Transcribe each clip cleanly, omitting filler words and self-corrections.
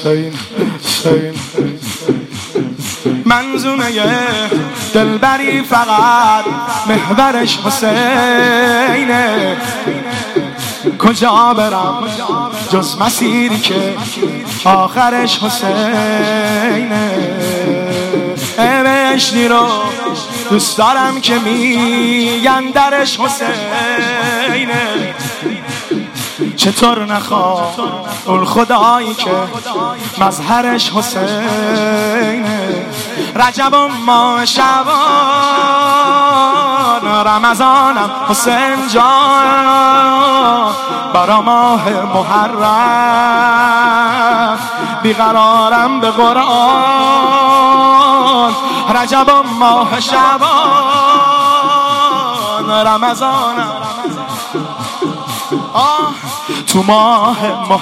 منظومه دلبری فقط محورش حسینه. کجا برم جز مسیری که آخرش حسینه. بهشتی رو دوست دارم که میگن درش حسینه. چطور نخواه اون خدایی که مظهرش حسینه. رجب و ماه شعبان رمضانم حسین جان. برا ماه محرم بیقرارم به قرآن. رجب و ماه شعبان رمضانم تو ماه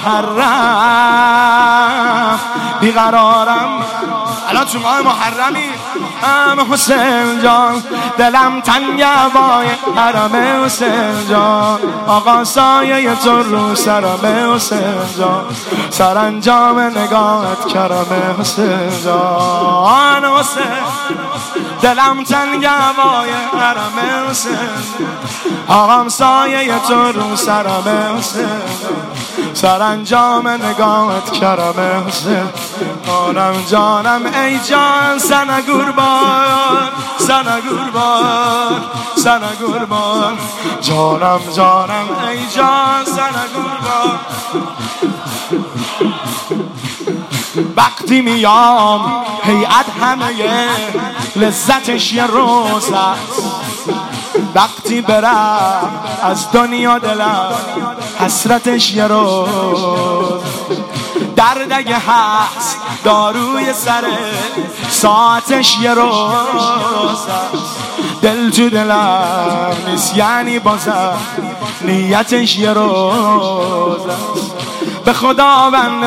محرم بیقرارم. الان تو ماه محرمی حسین جان. دلم تنگ هوای حرم حسین جان. آقا سایه تو رو سرم حسین جان. سرانجام نگاهت کرم حسین جان. حسین دلم تنگ هوای حرم حسین. آقام سایه تو رو سرم حسین. سرانجام نگاهت کرم حسین. جانم جانم ای جان سنه قربان. سنه قربان سنه قربان. جانم جانم ای جان سنه قربان. وقتی میام هیئت همه لذتش یه روز است. وقتی برم از دنیا دلم حسرتش یه روز. دردگه هست داروی سر ساعتش یه روز است. دل تو دلم نیست یعنی بازم نیتش یه روز است. به خداوند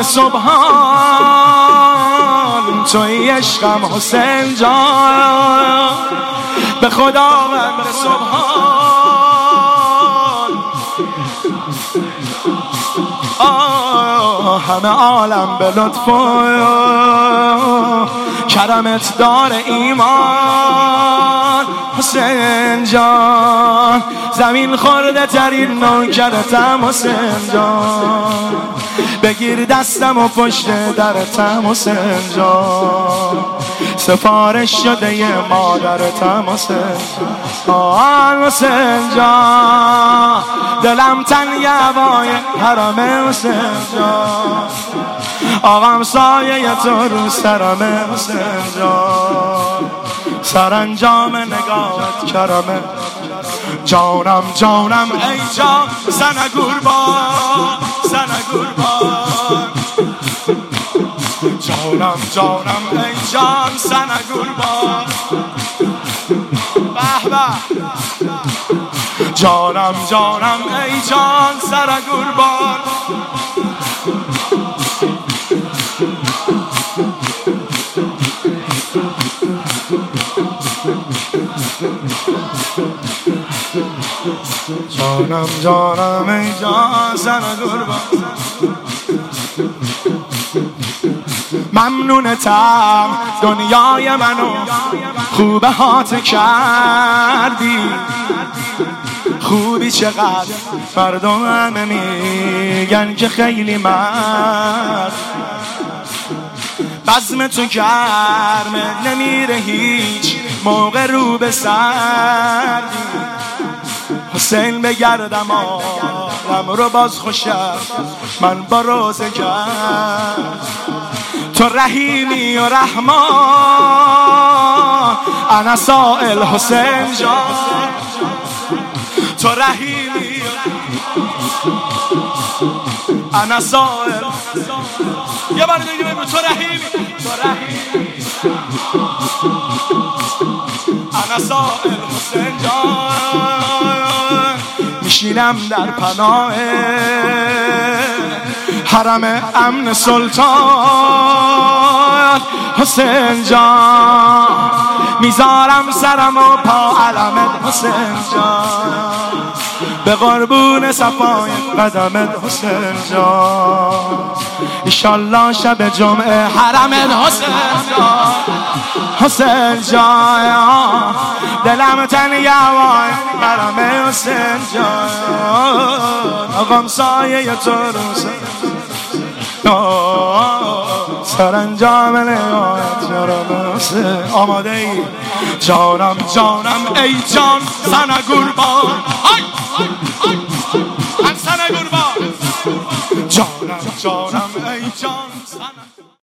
سبحان توی عشقم حسین جان. به خداوند سبحان همه عالم به لطف کرمت دار ایمان. حسین جان زمین خورده ترین نوکرتم حسین جان. بگیر دستم و پشت درتم حسین جان. سفارش شده ی مادرتم حسین جان. حسین جان دلم تنگ هوای حرم حسین جان. آقام سایه تو رو سرم حسین جان. سرانجام نگاهت کرمه. جانم جانم ای جان سنه قربان. سنه قربان. جانم جانم ای جان سنه قربان. به به. جانم جانم ای جان سنه قربان. جانم جانم ای جان سنه قربان. ممنونتم دنیای منو خوبه هات کردی. خوبی چقدر مردم همه میگن که خیلی مرد. بزم تو گرمه نمیره هیچ موقع رو به سردی. حسین بگردم آدم رو باز خوشم من با روزه کرد. تو رحیمی و رحمان انا سائل حسین جان. تو رحیمی انا سائل. یه بار دیگه بگو تو رحیمی. تو رحیمی انا سائل حسین جان. میشینم در پناه حرم امن سلطان حسین جان. میذارم سرم و پا علمت حسین جان. به قربون صفای قدمت حسین جان. ایشالله شب جمعه حرم حسین حسین جای دلم تنگه وای حرم حسین جای آقام سایه تو روسه سرانجام نهایت یارم حسین آماده ای جانم جانم ای جان زن قربان